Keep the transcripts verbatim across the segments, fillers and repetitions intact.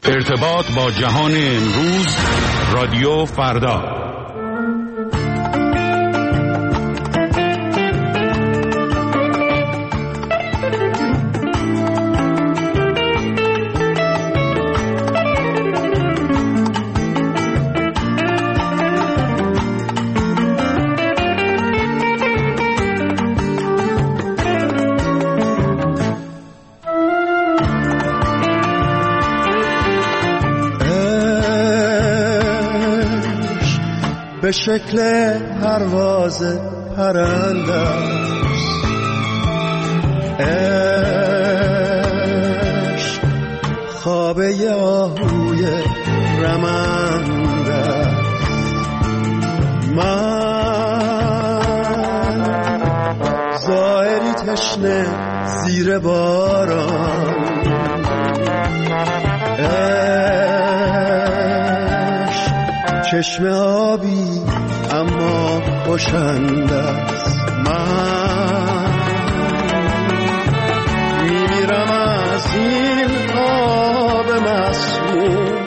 ارتباط با جهان امروز، رادیو فردا. به شکل پرواز پرنده است، عشق خوابه آهوی رمنده است. من ظاهری تشنه زیر باران، چشم آبی اما خوشنده است. من میمیرم از این آب مسموم،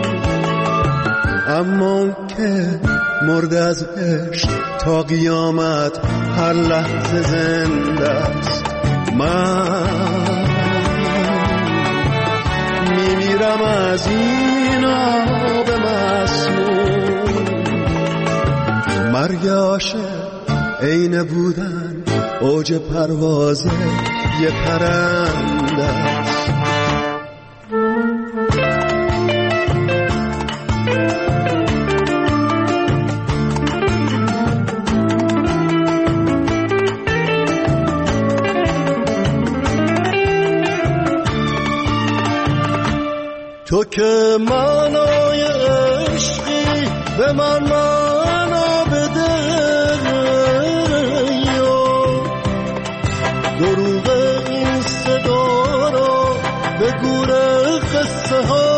اما که مرده از عشق تا قیامت هر لحظه زنده است. من میمیرم از این آب مسموم. مرگ عاشق عین بودن اوج پرواز یه پرنده است. تو که معنای عشقی به من معنا بده، دروغ این صدا را به گور قصه ها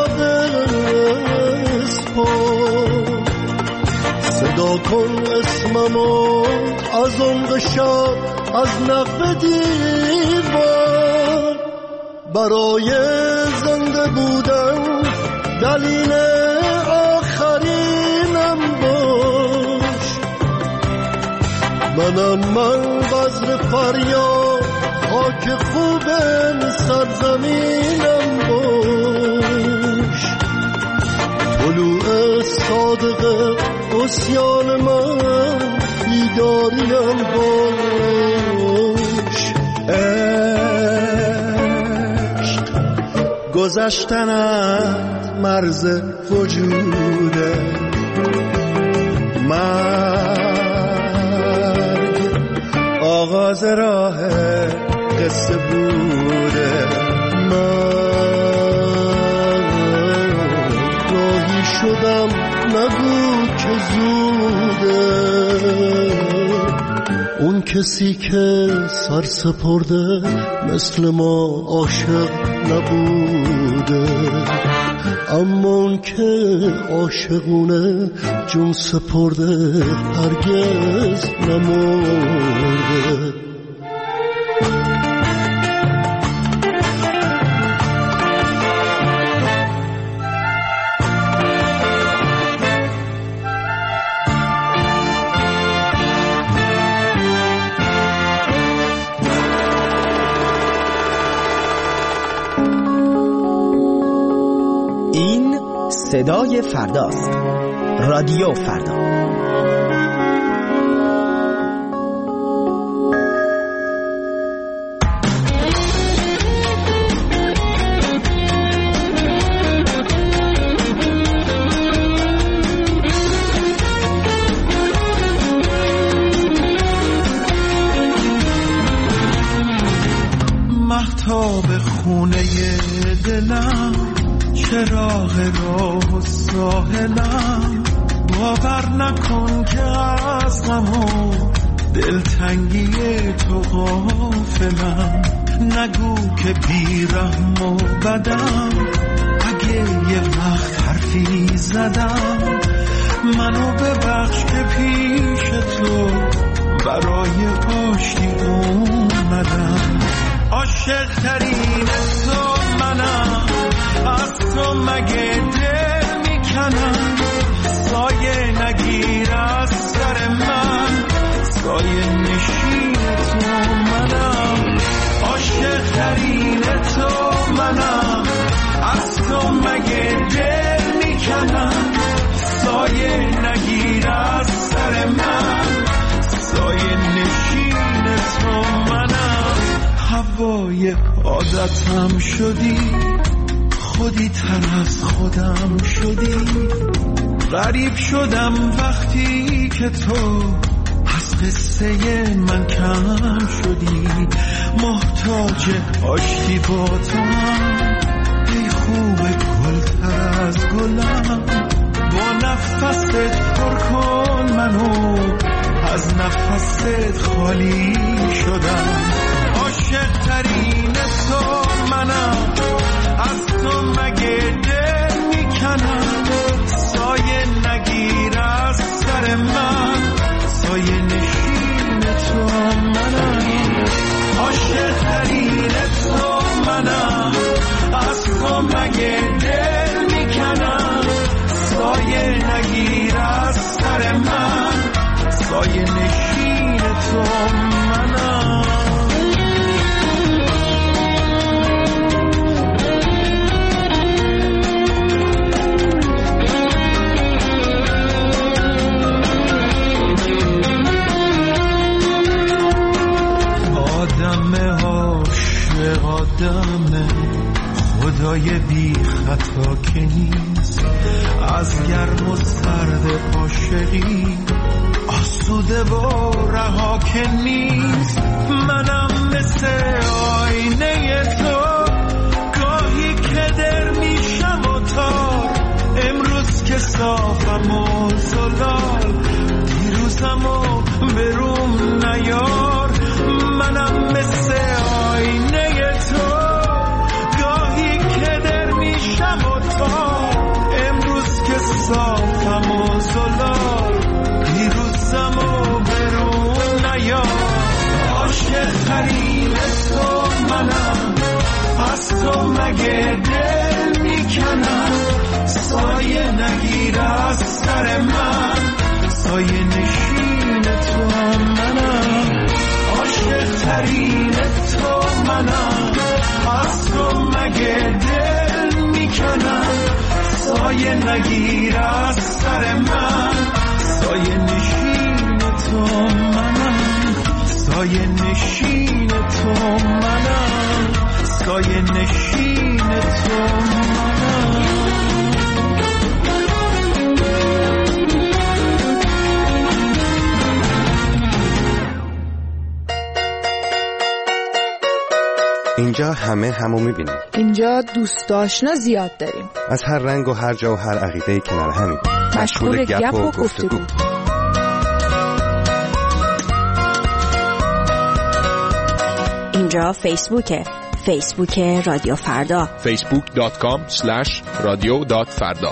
بسپار. صدا کن اسممو از عمق شب، از نقب دیوار. برای زنده بودن دلیل آخرینم باش. منم من بذر فریاد، خاک خوب سرزمینم باش. طلوع صادق عصیان من بیداریم باش. گذشتنت مرز وجوده، مرگ آغاز راه قصه بوده. من راهی شدم نگو که زوده، اون کسی که سر سپرده مثل ما عاشق نبوده، اما اون که عاشقونه جون سپرده هرگز نمرده. صدای فرداست. رادیو فردا. مهتاب خونه دلم، چراغ راه ساحلم، باور نکن که از غم و دلتنگی تو غافلم. نگو که بیرحم و بدم، اگه یه وقت حرفی زدم، منو ببخش که پیش تو برای آشتی اومدم. عاشق ترین تو منم، از تو مگه دل میکنم سایه نگیر از سر من سایه نشین تو منم عاشق ترین تو منم از تو مگه دل میکنم سایه نگیر از سر من سایه نشین تو منم هوای عادتم شدی خودی تر از خودم شدی غریب شدم وقتی که تو از قصه من کم شدی محتاج آشتی با تو ای خوب گل تر از گلم با نفست پر کن منو از نفست خالی شدم عاشق ترین تو منم از تو مگه دل میکنم سایه نگیر از سر من سایه نشین تو منم عاشق ترین تو منم از تو مگه دل میکنم سایه نگیر از سر من سایه نشین تو منم آدم عاشق آدم خدای بی خطا که نیست از گرم و سرد عاشقی آسوده و رها که نیست منم مثل آینه تو گاهی که در میشم و تار امروز که صافم و زلال دیروزم و بروم نیار منم مثل آینه تو گاهی که در میشم و تار امروز که صافم و زلال دیروزم و برون نیار عاشق ترین تو منم از تو مگه دل میکنم سایه نگیر از سر من سایه نشین تو منم عاشق ترین تو منم از تو مگه دل میکنم سایه نگیر از سر من سایه نشین تو منم سایه نشین تو منم سایه نشین تو منم اینجا همه همو میبینیم. اینجا دوست آشنا زیاد داریم. از هر رنگ و هر جا و هر عقیده‌ای کنار همیم. مشغول گپ و گفتگو. اینجا فیسبوکه. فیسبوک رادیو فردا. فیسبوک دات کام اسلش رادیو دات فردا.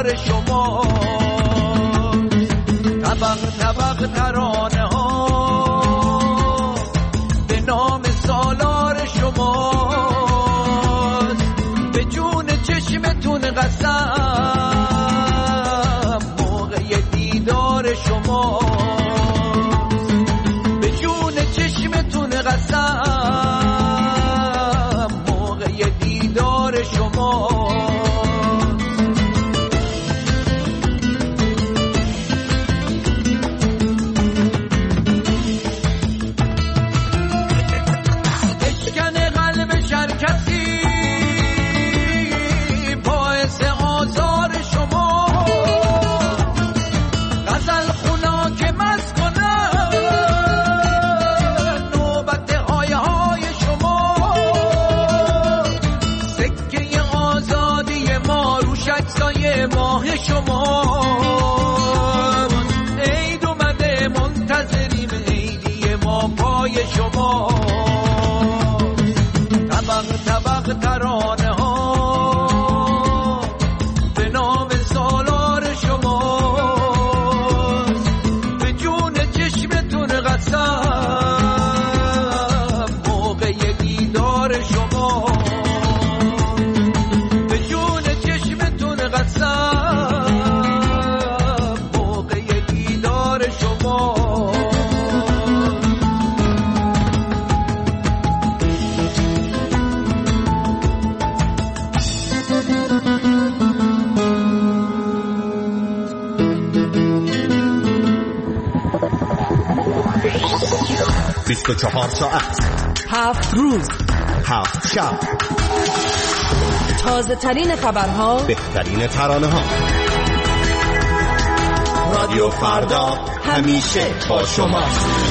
سالار شما، طبق طبق ترانه ها به نام سالار شما، به جون چشمتون قسم موقع دیدار شما، به جون چشمتون قسم موقع دیدار شما. ماه شما عید اومده، منتظریم عیدی ما پای شما، طبق طبق ترانه ها به نام سالار شما، به جون چشمتون قسم موقع دیدار شما، به جون چشمتون قسم بیست و چهار ساعت، هفت روز، هفت شب، تازه ترین خبرها، بهترین ترانه ها. رادیو فردا همیشه با شما.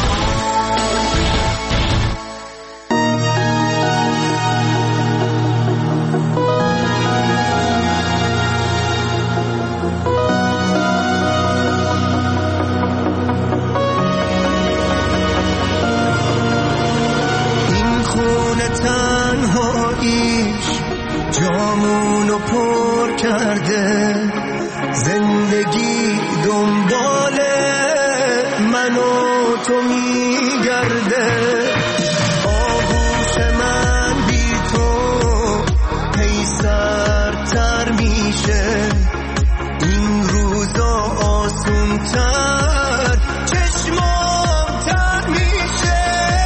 جامونو پر کرده، زندگی دنبال من و تو میگرده، آغوش من بی تو هی سردتر میشه، این روزا آسونتر چشمام تر میشه،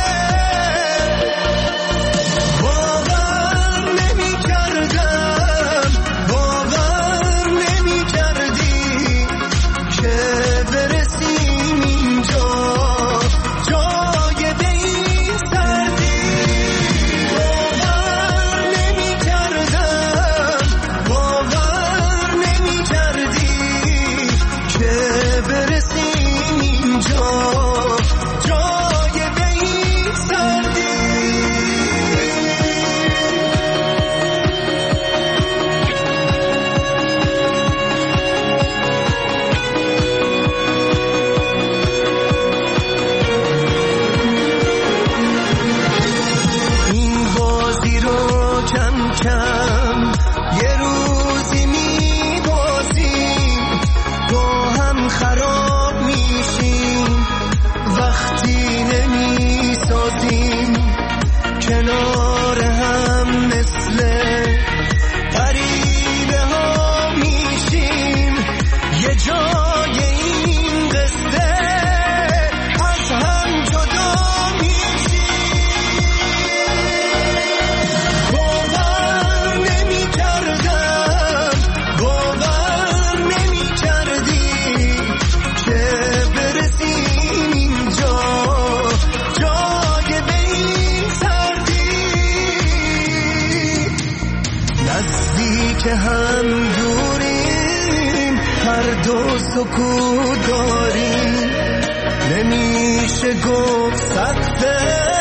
که هم دوریم، هر دو سکوت داریم، نمیشه گفت سقف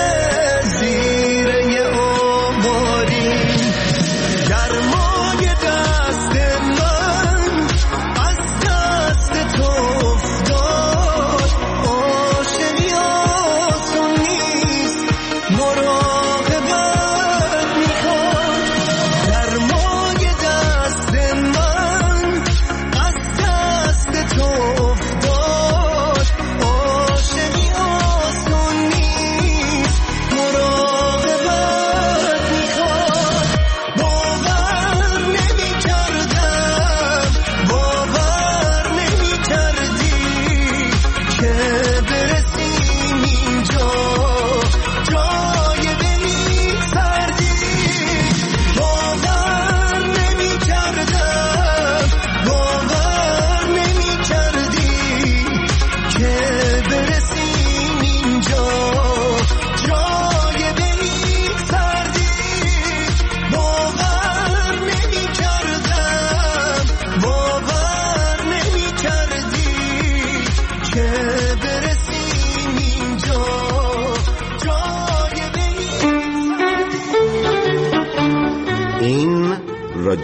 زیر یه آباریم، گرمای دست من از دست تو افتاد، عاشقی آسون نیست، مراقبت میخواد، گرمای دست من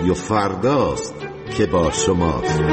رادیو فرداست که با شماست.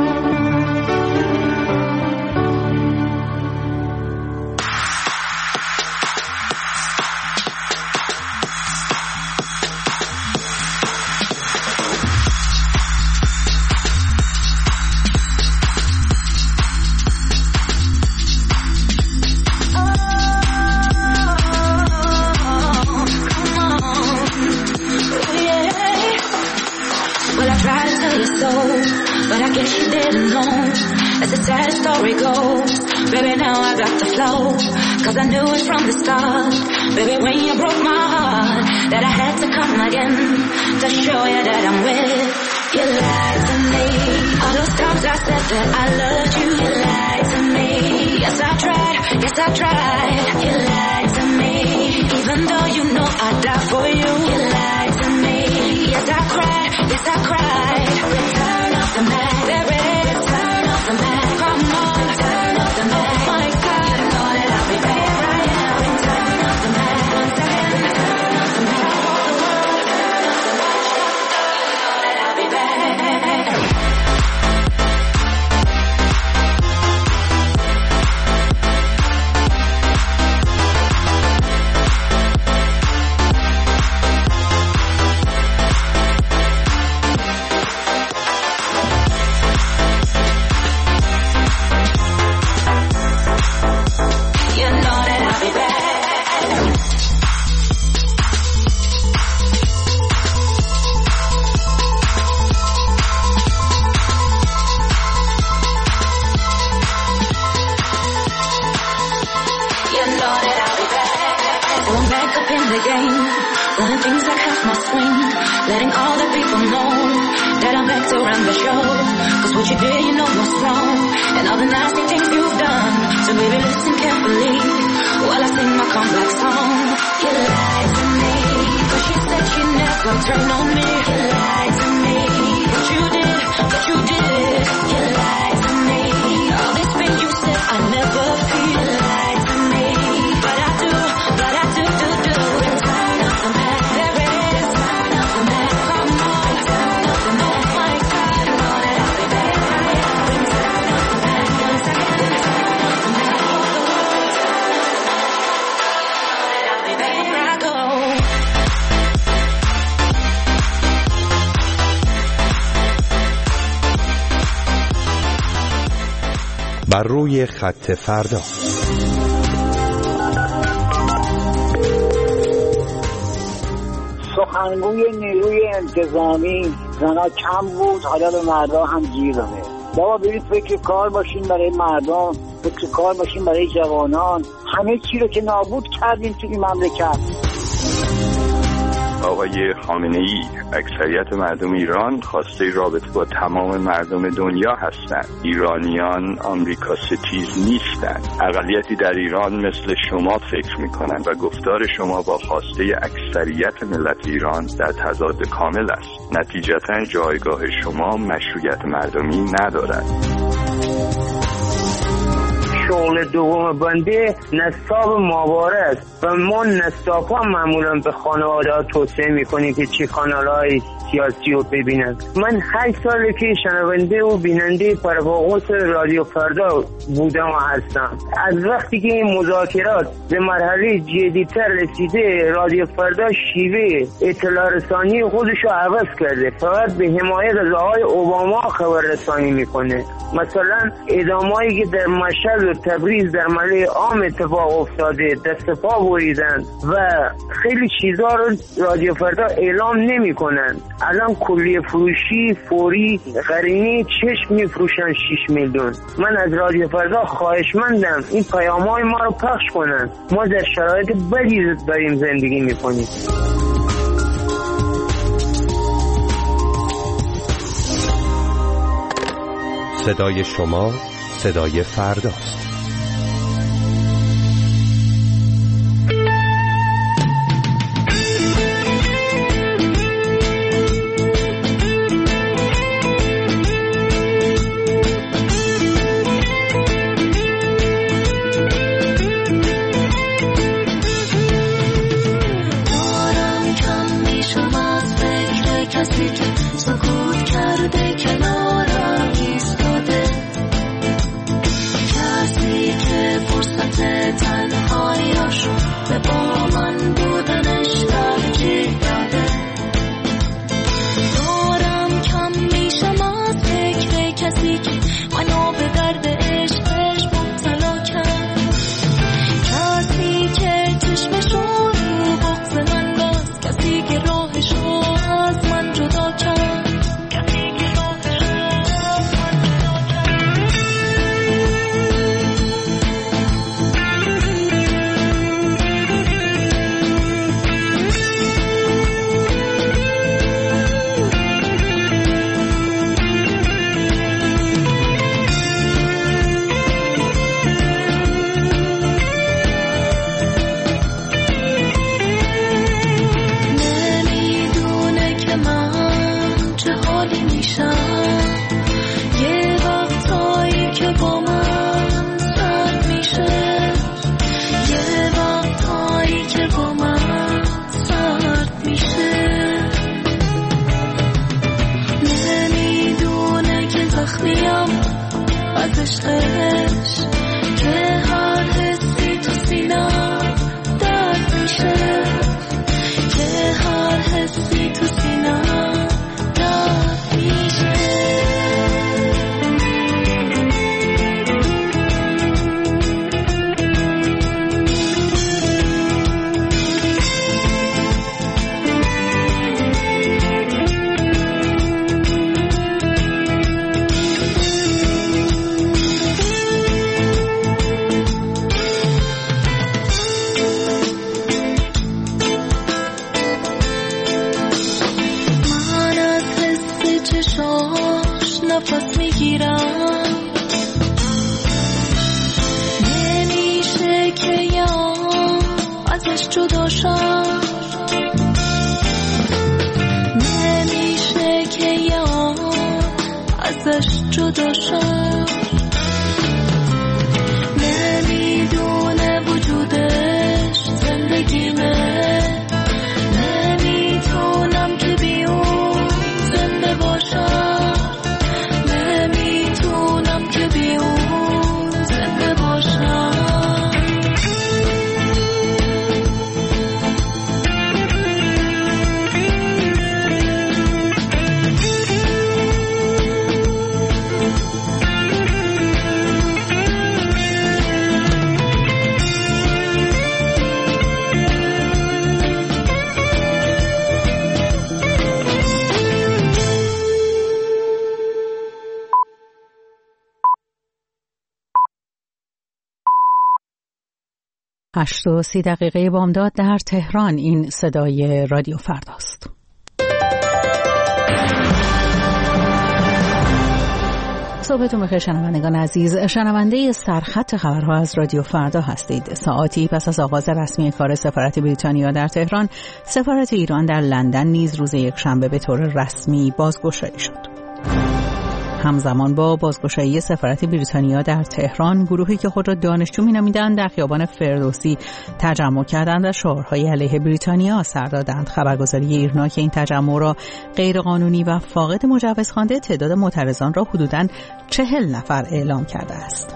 Cause I knew it from the start, baby, when you broke my heart, that I had to come again to show you that I'm with. You lied to me, all those times I said that I loved you. You lied to me, yes I tried, yes I tried. You lied to me, even though you know I'd die for you. You lied to me, yes I cried, yes I cried. Return of the Mac, there it is, turn of the Mac, come on, turn of the Mac. My God, I know that I'll be back. Turn on me, you lied to me. What you did, what you did, you lied to me. All this pain you said I never feel. You lied to me, but I do, but I do, do, do. Turn up the Mac, there it is. Turn up the Mac, come on, turn up the Mac. My God, you know that I'll be back. Turn up the Mac, one second, turn up the Mac. All the world, turn up the Mac. You know that I'll be back. Here I go. بر روی خط فردا. سخنگوی نیروی انتظامی زنا کم بود، حالا به مردم هم گیر داده. بابا برید فکر کار باشین برای مردم، فکر کار باشین برای جوانان. همه چی رو که نابود کردیم توی مملکت. آقای خامنه‌ای، اکثریت مردم ایران خواسته رابطه با تمام مردم دنیا هستند. ایرانیان آمریکا ستیز نیستند. اقلیتی در ایران مثل شما فکر می‌کنند و گفتار شما با خواسته اکثریت ملت ایران در تضاد کامل است. نتیجتاً جایگاه شما مشروعیت مردمی ندارد. شغل دوم بنده نصاب ماهواره است و ما نصاب ها معمولا به خانواده ها توصیه میکنیم که چه کانال های سیاسی رو ببینند. من هشت ساله که شنونده و بیننده پرواقص رادیو فردا بودم و هستم. از وقتی که این مذاکرات به مرحله جدی‌تر رسیده، رادیو فردا شیوه اطلاع رسانی خودش رو عوض کرده. فقط به حمایت از آقای اوباما خبر رسانی میکنه. مثلا ادامه‌ای که در مشهد و تبریز در ملأ عام اتفاق افتاده، دست پا بریدن و خیلی چیزا رو رادیو فردا اعلام نمیکنن. الان کلیه فروشی فوری قرینه چشم میفروشن شش میلیون. من از رادیو فردا خواهشمندم این پیام‌های ما رو پخش کنن. ما در شرایط بدی داریم زندگی میکنیم. صدای شما صدای فرداست. تنهاییاشون به با من بودنش ترجیح داده. دارم کم میشم از فکر کسی که منو به درد عشقش مبتلا کرد، کسی که چشمشو رو بغض من باز، کسی که راهشو از من جدا کرد. عشقش که هر حسی تو سینم درد میشه، که هر حسی تو سینم درد میشه. نفس میگیرم، نمیشه که یا ازش جدا شم، نمیشه که یا ازش جدا شم. نمیدونه وجودش زندگیمه، نمیتونم که بی اون زنده باشم. هشت و سی دقیقه بامداد در تهران. این صدای رادیو فرداست. صبحتون بخیر شنوندگان عزیز. شنونده سرخط خبرها از رادیو فردا هستید. ساعتی پس از آغاز رسمی کار سفارت بریتانیا در تهران، سفارت ایران در لندن نیز روز یکشنبه به طور رسمی بازگشایی شد. همزمان با بازگشایی سفارت بریتانیا در تهران، گروهی که خود را دانشجو می‌نامیدند در خیابان فردوسی تجمع کردند و شعارهای علیه بریتانیا سر دادند. خبرگزاری ایرنا که این تجمع را غیرقانونی و فاقد مجوز خوانده، تعداد معترضان را حدوداً چهل نفر اعلام کرده است.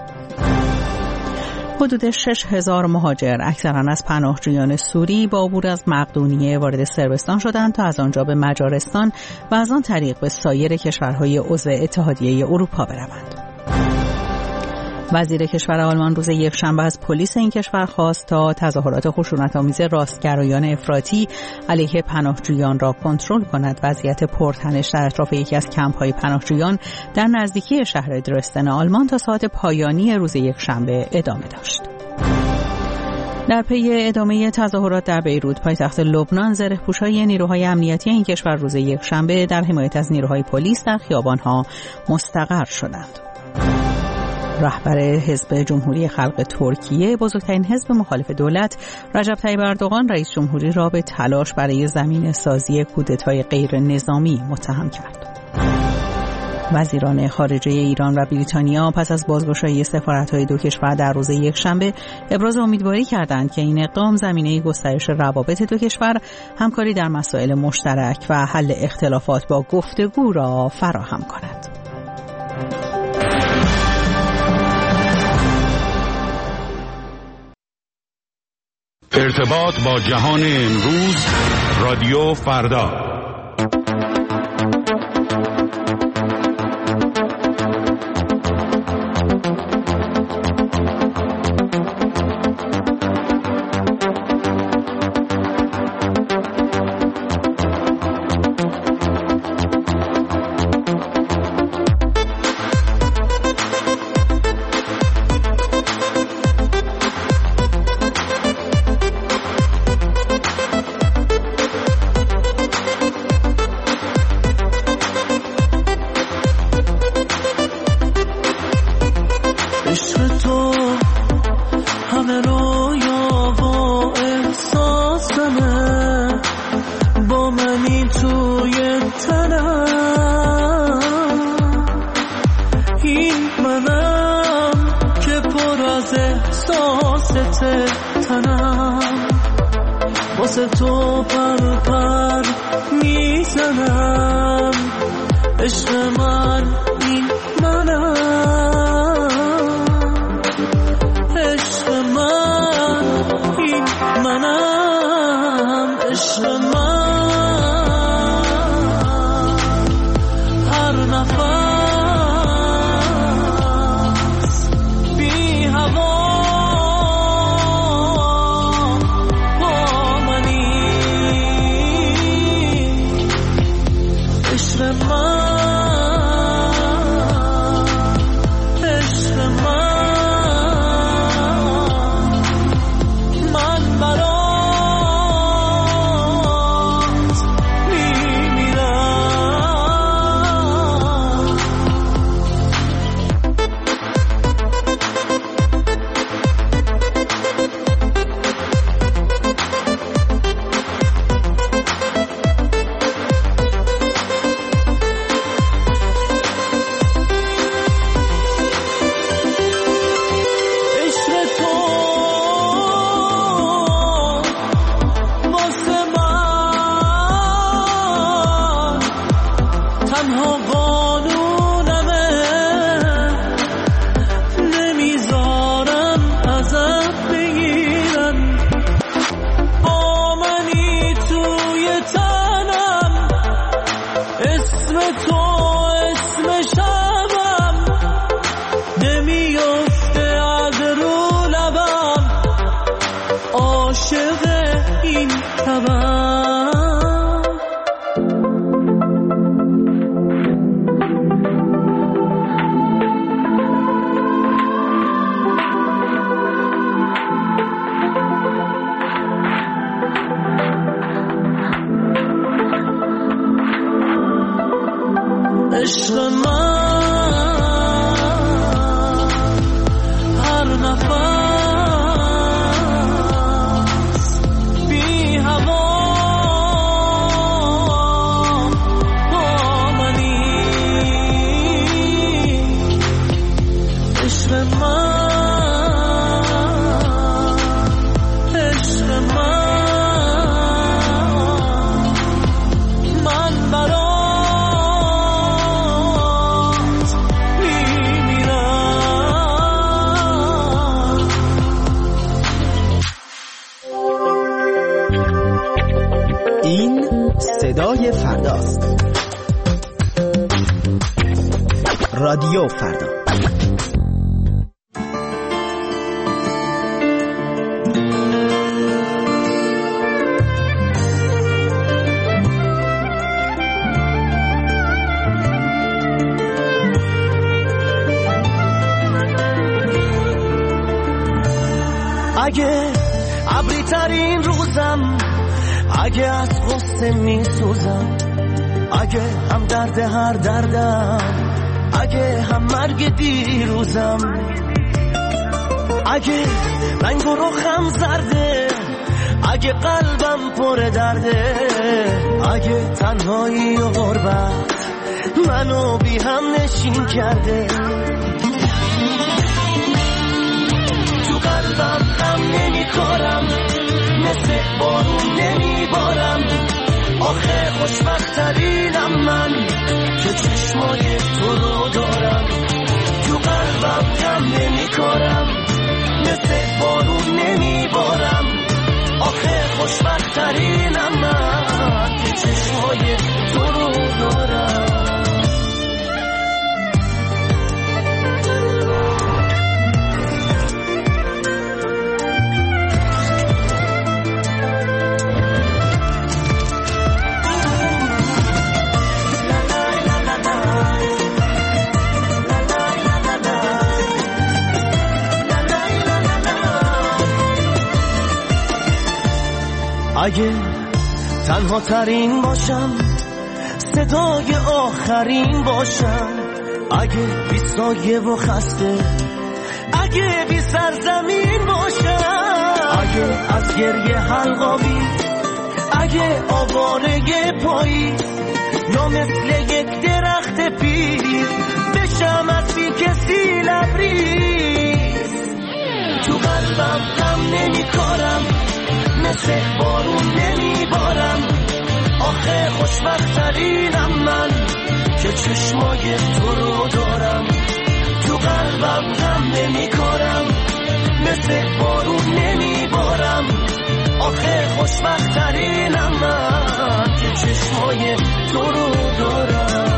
حدود شش هزار مهاجر، اکثرا از پناهجویان سوری، با عبور از مقدونیه وارد صربستان شدند تا از آنجا به مجارستان و از آن طریق به سایر کشورهای عضو اتحادیه اروپا بروند. وزیر کشور آلمان روز یکشنبه از پلیس این کشور خواست تا تظاهرات خشونت‌آمیز راستگرایان افراطی علیه پناهجویان را کنترل کند. وضعیت پرتنش در اطراف یکی از کمپ‌های پناهجویان در نزدیکی شهر درستن آلمان تا ساعت پایانی روز یکشنبه ادامه داشت. در پی ادامه تظاهرات در بیروت، پایتخت لبنان، زره‌پوش‌های نیروهای امنیتی این کشور روز یکشنبه در حمایت از نیروهای پلیس در خیابان‌ها مستقر شدند. رهبر حزب جمهوری خلق ترکیه، بزرگترین حزب مخالف دولت، رجب طیب اردوغان، رئیس جمهوری را به تلاش برای زمینه سازی کودتای غیر نظامی متهم کرد. وزیران خارجه ایران و بریتانیا پس از بازگشایی سفارت‌های دو کشور در روز یکشنبه ابراز امیدواری کردند که این اقدام زمینه گسترش روابط دو کشور، همکاری در مسائل مشترک و حل اختلافات با گفتگو را فراهم کند. ارتباط با جهان امروز، رادیو فردا. صدای فرداست. رادیو فردا. اگه ابری ترین روزم، اگه از غصه می سوزم، اگه هم درد هر دردم، اگه هم مرگ دیروزم، اگه رنگ و رخم زرده، اگه قلبم پر درده، اگه تنهایی و غربت منو بی هم نشین کرده، تو قلبم هم نمی کارم، مثل بارون نمی بارم، آخه خوشبخت ترینم من که چشمای تو رو دارم، تو قلبم هم نمی کارم، مثل بارون نمی بارم، اگه تنها ترین باشم صدای آخرین باشم اگه بی سایه و خسته اگه بی سرزمین باشم اگه از گریه حلقاوی اگه آواره پاییز یا مثل یک درخت پیر بشم از بی کسی لبریز تو قلبم غم نمی کارم مثل بارون نمی بارم آخه خوشبخترینم من که چشمای تو رو دارم تو قلبم غم نمی کارم مثل بارون نمی بارم آخه خوشبخترینم من که چشمای تو رو دارم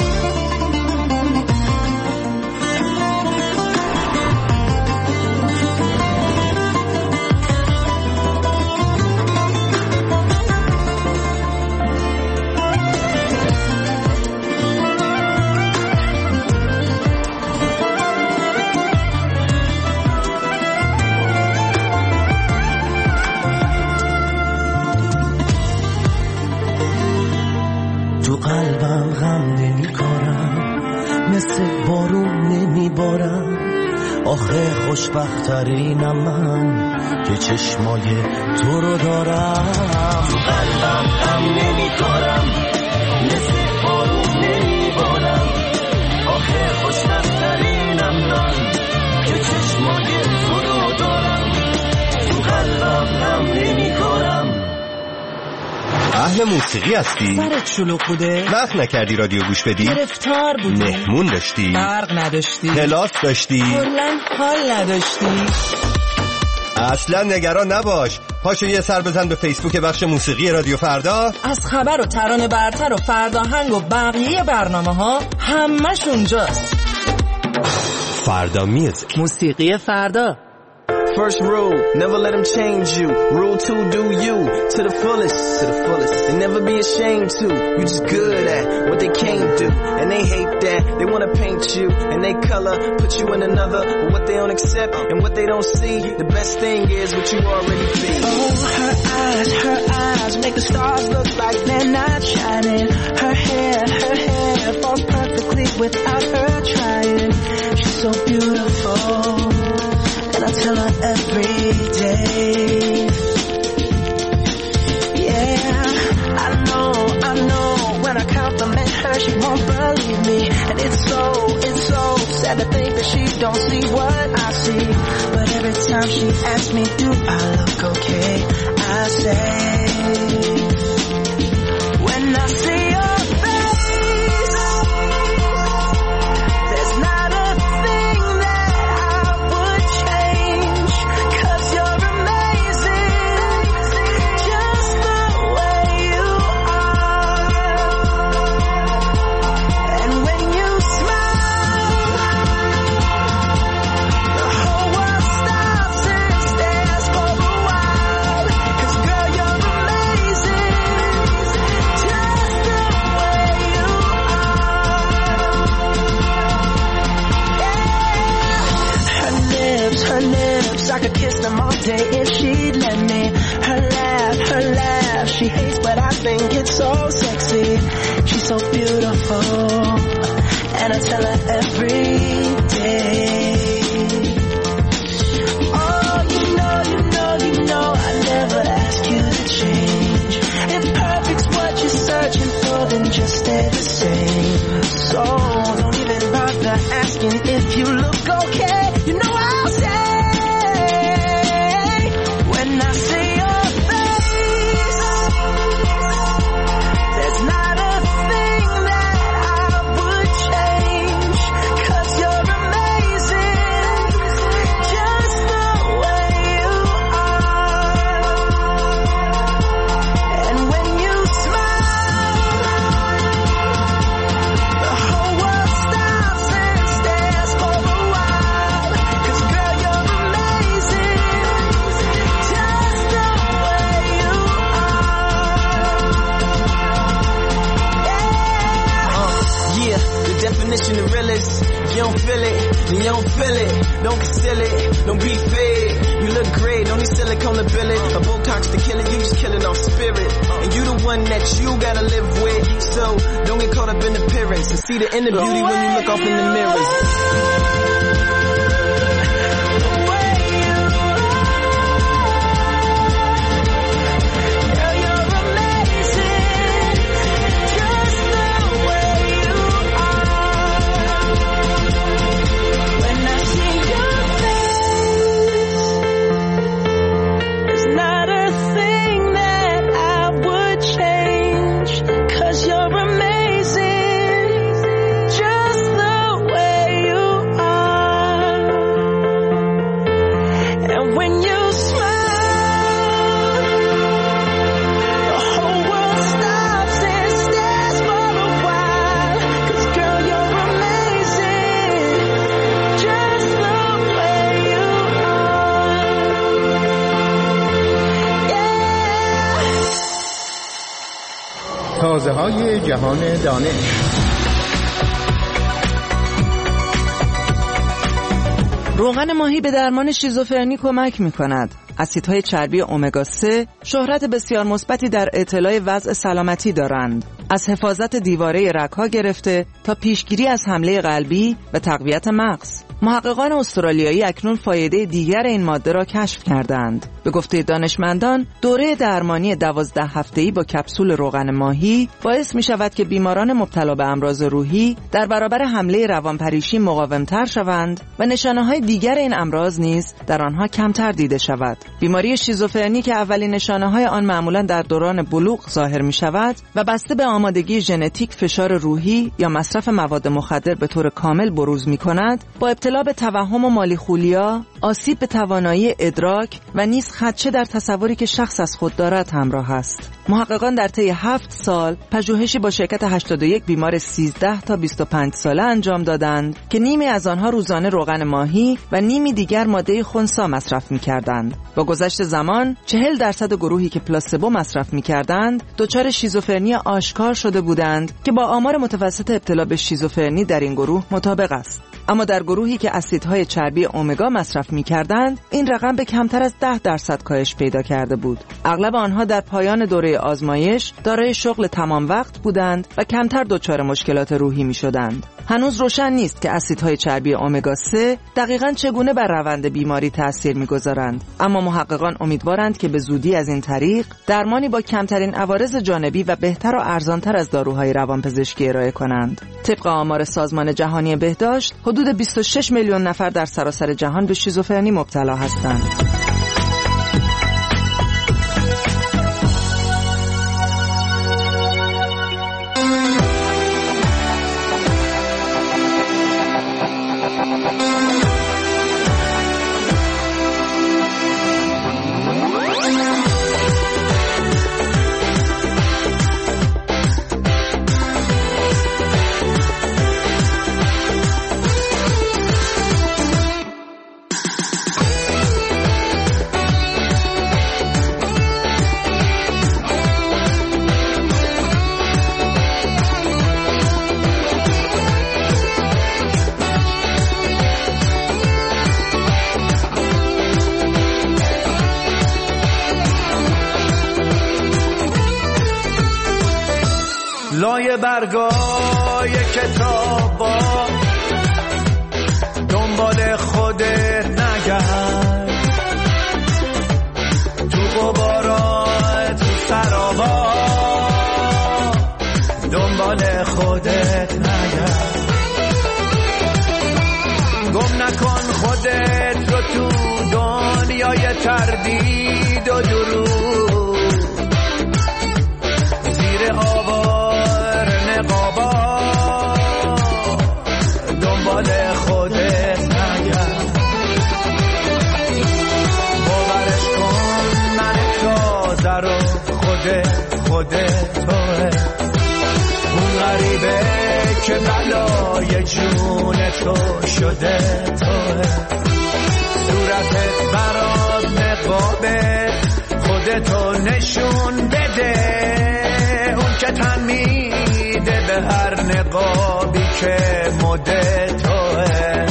قلبم غم نمی کارم مثل بارون نمی بارم آخه خوشبخترینم من که چشمای تو رو دارم تو قلبم غم نمی کارم مثل بارون نمی بارم آخه خوشبخترینم من که چشمای تو رو دارم تو قلبم غم نمی کارم. اهل موسیقی هستی؟ سرت شلوغ بوده؟ وقت نکردی رادیو گوش بدی؟ گرفتار بودی؟ مهمون داشتی؟ برق نداشتی؟ کلاس داشتی؟ کلاً حال نداشتی؟ اصلا نگران نباش، پاشو یه سر بزن به فیسبوک بخش موسیقی رادیو فردا. از خبر و ترانه برتر و فرداهنگ و بقیه برنامه ها همش اونجاست. فردا میوزیک، موسیقی فردا. First rule, never let them change you. Rule two, do you to the fullest, to the fullest. And never be ashamed to. You just good at what they can't do. And they hate that. They want to paint you. And they color, put you in another. But what they don't accept and what they don't see, the best thing is what you already be. Oh, her eyes, her eyes make the stars look like they're not shining. Her hair, her hair falls perfectly without her trying. She's so beautiful. And I tell her every day. Yeah, I know, I know. When I compliment her, she won't believe me. And it's so, it's so sad to think that she don't see what I see. But every time she asks me, do I look okay? I say, when I see your face, there's not a thing that I would change. 'Cause you're amazing, just the way you are. And when you smile, the whole world stops and stares for a while. 'Cause girl, you're amazing, just the way you are. Yeah. Her lips, her lips, I could kiss them all day if she'd let me. Her laugh, her laugh, she hates but I think it's so sexy. She's so beautiful, and I tell her every day. Oh, you know, you know, you know, I never ask you to change. If perfect's what you're searching for, then just stay the same. So don't even bother asking if you look okay. You know I'll say, when I see your face, there's not a thing that I would change. 'Cause you're amazing, just the way you are. And when you smile, the whole world stops and stares for a while. 'Cause girl, you're amazing, just the way you are. Yeah, yeah, the definition of realist. You don't feel it, then you don't feel it. Don't conceal it, don't be fake. You look great, don't need silicone to bill it. A Botox box to kill it, you just killing off spirit. And you the one that you gotta live with. So don't get caught up in appearance and see the inner beauty when you look off in the mirrors. تازه های جهان دانش. روغن ماهی به درمان شیزوفرنی کمک می کند. اسیدهای چربی امگا سه شهرت بسیار مثبتی در اطلاع وضع سلامتی دارند. از حفاظت دیواره رگ‌ها گرفته تا پیشگیری از حمله قلبی و تقویت مغز. محققان استرالیایی اکنون فایده دیگر این ماده را کشف کردند. به گفته دانشمندان، دوره درمانی دوازده هفته‌ای با کپسول روغن ماهی باعث می شود که بیماران مبتلا به امراض روحی در برابر حمله روانپریشی مقاوم‌تر شوند و نشانه‌های دیگر این امراض نیز در آنها کمتر دیده شود. بیماری شیزوفرنی که اولین نشانه‌های آن معمولاً در دوران بلوغ ظاهر می شود و بسته به آمادگی ژنتیک، فشار روحی یا مصرف مواد مخدر به طور کامل بروز می کند، با ابتلا به توهم و مالیخولیا، آسیب به توانایی ادراک و نیز خدشه در تصوری که شخص از خود دارد همراه است. محققان در طی هفت سال پژوهشی با شرکت هشتاد و یک بیمار سیزده تا بیست و پنج ساله انجام دادند که نیمی از آنها روزانه روغن ماهی و نیمی دیگر ماده خنثی مصرف می‌کردند. با گذشت زمان چهل درصد گروهی که پلاسبو مصرف می‌کردند دچار شیزوفرنی آشکار شده بودند که با آمار متوسط ابتلا به شیزوفرنی در این گروه مطابق است. اما در گروهی که اسیدهای چربی امگا مصرف می‌کردند این رقم به کمتر از ده درصد کاهش پیدا کرده بود. اغلب آنها در پایان دوره آزمایش دارای شغل تمام وقت بودند و کمتر دچار مشکلات روحی می‌شدند. هنوز روشن نیست که اسیدهای چربی امگا سه دقیقاً چگونه بر روند بیماری تأثیر می‌گذارند، اما محققان امیدوارند که به زودی از این طریق درمانی با کمترین عوارض جانبی و بهتر و ارزانتر از داروهای روانپزشکی ارائه کنند. طبق آمار سازمان جهانی بهداشت، حدود بیست و شش میلیون نفر در سراسر جهان به شیزوفرنی مبتلا هستند. لای برگای کتابا دنبال خودت نگرد، تو غبارات تو سرابا دنبال خودت نگرد، گم نکن خودت رو تو دنیای تردید و دروغ، زیر آوار نقابا دنبال خودت نگرد، باورش کن من تازه رو خودت خودت توه، اون غریبه که بلای جون تو شده توه، صورتت برات نقابه خودتو نشون بده، اون که تن میده به هر نقابی که مده توه.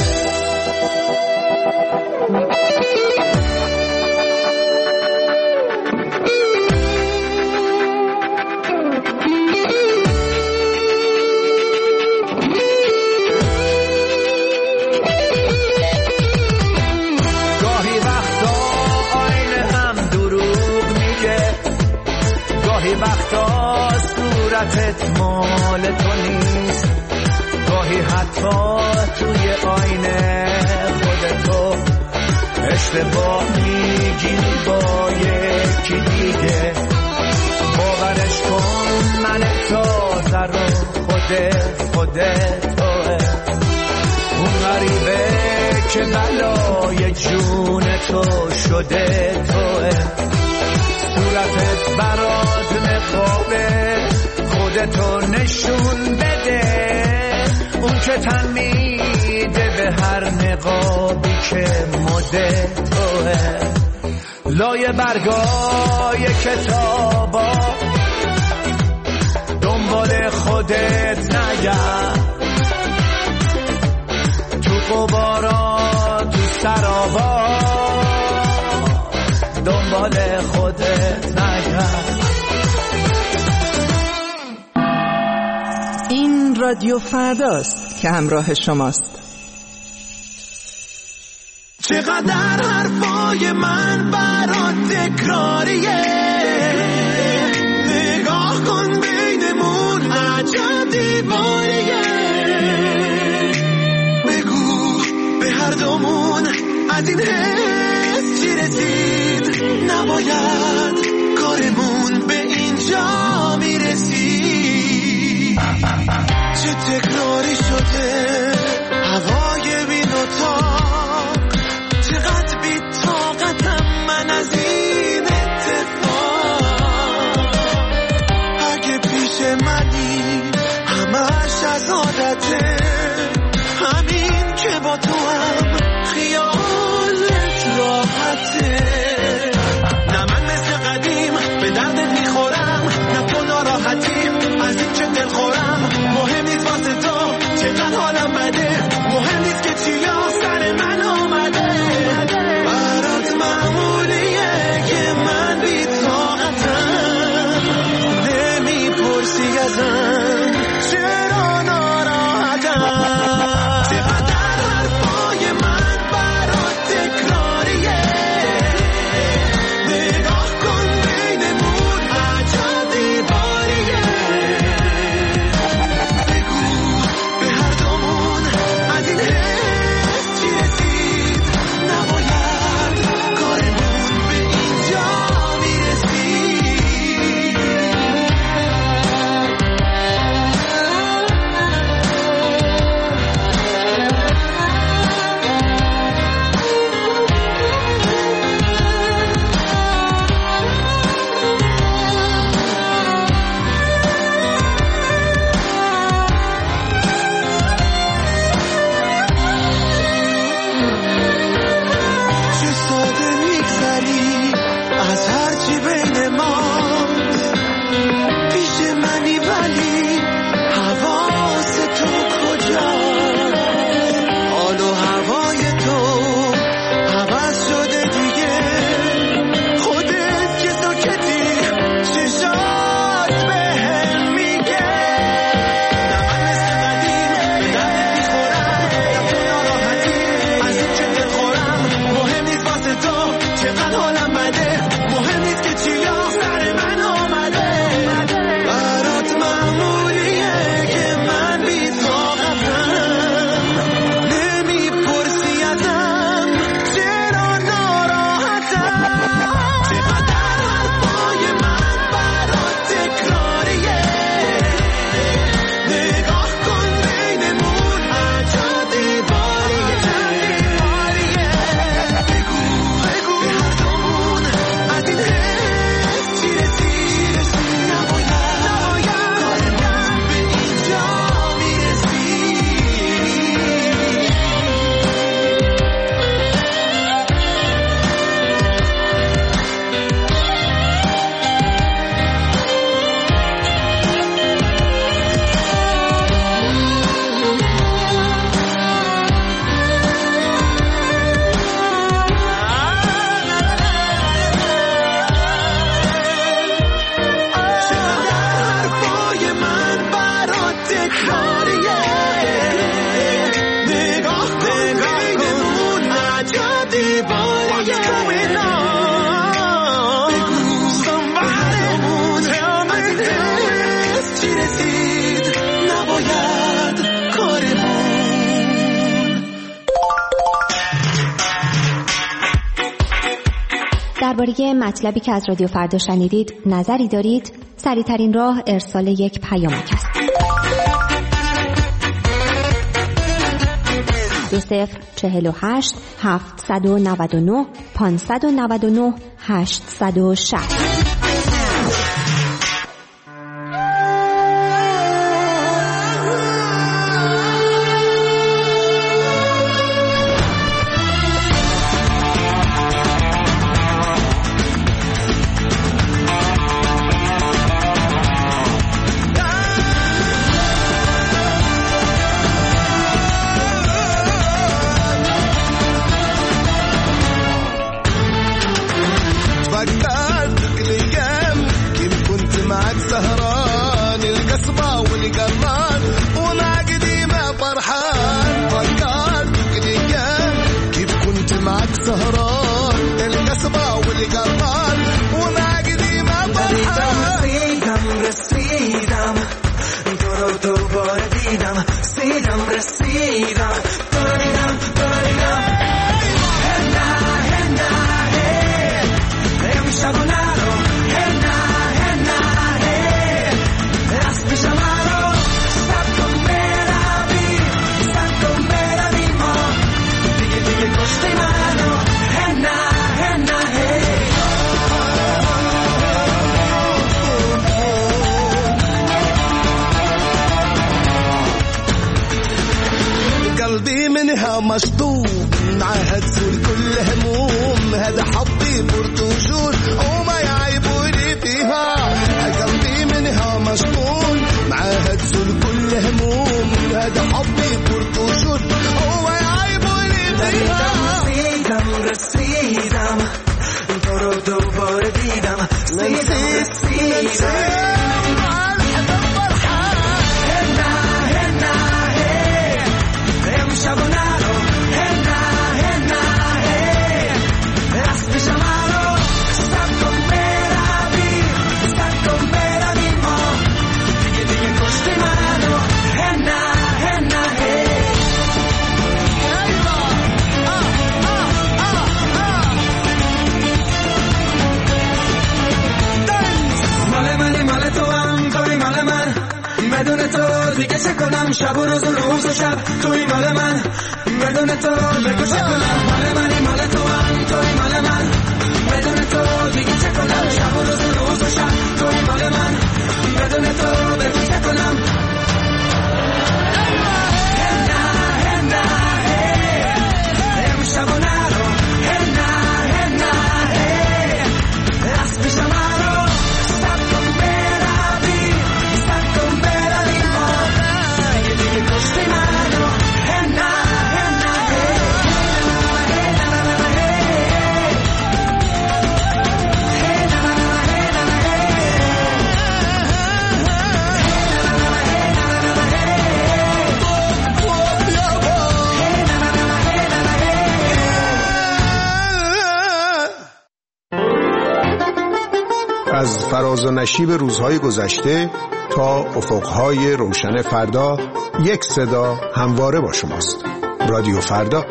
حتی صورتت مال تو نیست، گاهی حتی توی آینه خودتو اشتباه میگیری با یکی دیگه. باورش کن من تازه رو خودت خودت توه، اون غریبه که بلای جون تو شده توه. صورتت برات نقابه، خودتو نشون بده، اون که تن میده به هر نقابی که مده توه. لای برگای کتابا دنبال خودت نگرد، تو قبارا تو سرابا دنبال خودت نگرد. این رادیو فرداست که همراه شماست. چقدر حرفای من برات تکراریه، نگاه کن بینمون عجب دیواریه. بگو به هر دومون از این حس چی رسید، نباید کارمون به اینجا میرسید. چه تکراری شده هوای بی اتاق، چقدر بی طاقتم من از این اتفاق. اگه پیش منی همش از عادته، همین که با تو هم خیالت راحته. نه من مثل قدیم به دردت میخورم، نه تو ناراحتی از این چه دل خورم. مهم نیست واسه تو چقدر حالم بده، مهم نیست که چیا سر من آمده. برات معمولیه که من بی طاقتم، نمیپرسی ازم چرا ناراحتم. چقدر حرفای من برات تکراریه، نگاه کن بینمون عجب دیواریه. بگو به هر دومون از این حس چی رسید، نباید کارمون به اینجا میرسید. چه ساده میگذری از هرچی بین ماست، پیش منی ولی حواس تو کجاست. حال و هوای تو عوض شده دیگه، خودت که ساکتی چشات بهم میگه. نه من مثل قدیم به دردت میخورم، نه تو ناراحتی از این چه دل خورم. مهم نیست واسه تو چقدر حالم بده، مهم نیست که چیا سر من آمده. برات معمولیه که من بی طاقتم، نمیپرسی ازم چرا ناراحتم. چقدر حرفای من برات تکراریه، نگاه کن بینمون عجب دیواریه. بگو بگو به هر دومون از این حس مطلبی که از رادیو فردا شنیدید نظری دارید؟ سریع‌ترین راه ارسال یک پیامک است. دو صفر چهل و هشت هفتصد و نود و نه پانصد و نود و نه هشتصد و شصت. مشطوب معها تزول كل هموم هذا حظي برتجور وما يعيبوني فيها قلبي منها مشطون معها تزول كل هموم هذا حظي برتجور وما يعيبوني فيها رسيدم رسيدم تو رو دوباره دیدم رسیدم رسیدم بدون تو دیگه چه کنم شب و روز و روز و شب توی مال من بدون تو بگو چه کنم مال منی مال تو هم توی مال من بدون تو دیگه چه کنم شب و روز و روز و شب توی مال من بدون تو بگو چه کنم امشب و نرو هنه هنه از پیش من رو سب کن بروی سب کن بروی ما دیگه دیگه کشتی من رو هنه هنه از فراز و نشیب روزهای گذشته تا افقهای روشن فردا یک صدا همواره با شماست. رادیو فردا.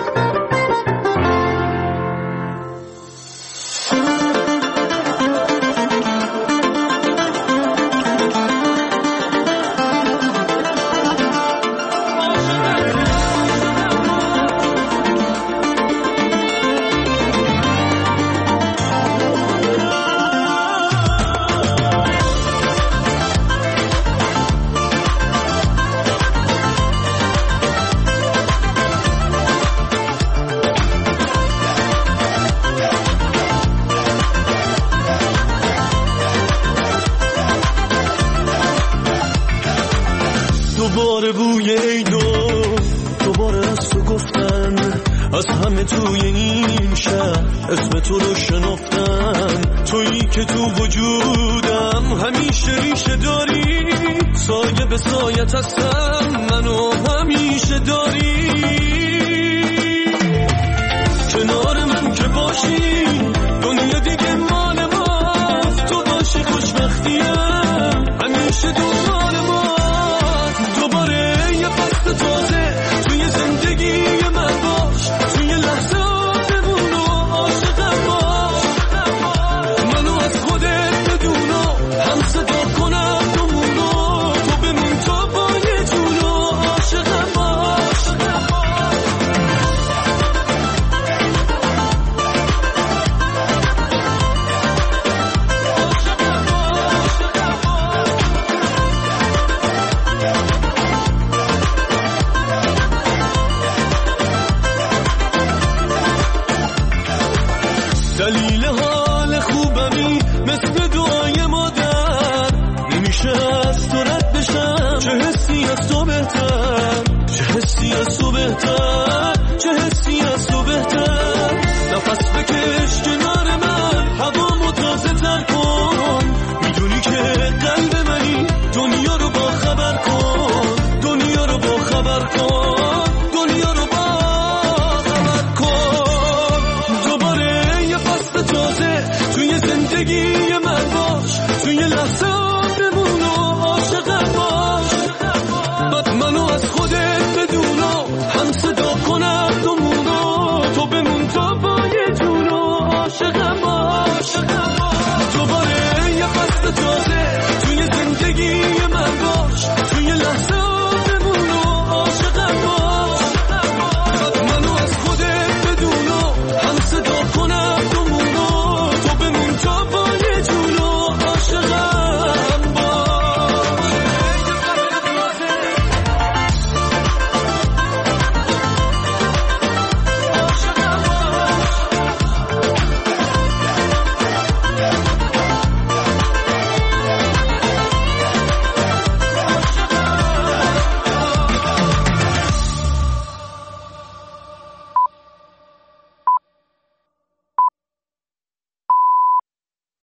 دوباره بوی عیدو دوباره از تو گفتن از همه توی این شهر اسم تو رو شناختن تویی که تو وجودم همیشه ریشه داری سایه به سایت هستم منو همیشه داری کنار من که باشی دنیا دیگه مال ماست تو باشی خوشبختیم همیشه دنبال ماست دوباره یه فصل تازه توی زندگی من باش توی لحظاتمون رو عاشقم باش دلمی مثل دعای مادر نمیشه از تو رد بشم چه حسی از تو بهتر چه حسی از تو بهتر چه حسی از تو بهتر نفس بکش کنار من هوامو تازه تر کن میدونی که قلب منی دنیا رو با خبر کن دنیا رو با خبر کن دنیا رو با خبر کن دوباره یه فصل تازه توی زندگی من باش توی لحظه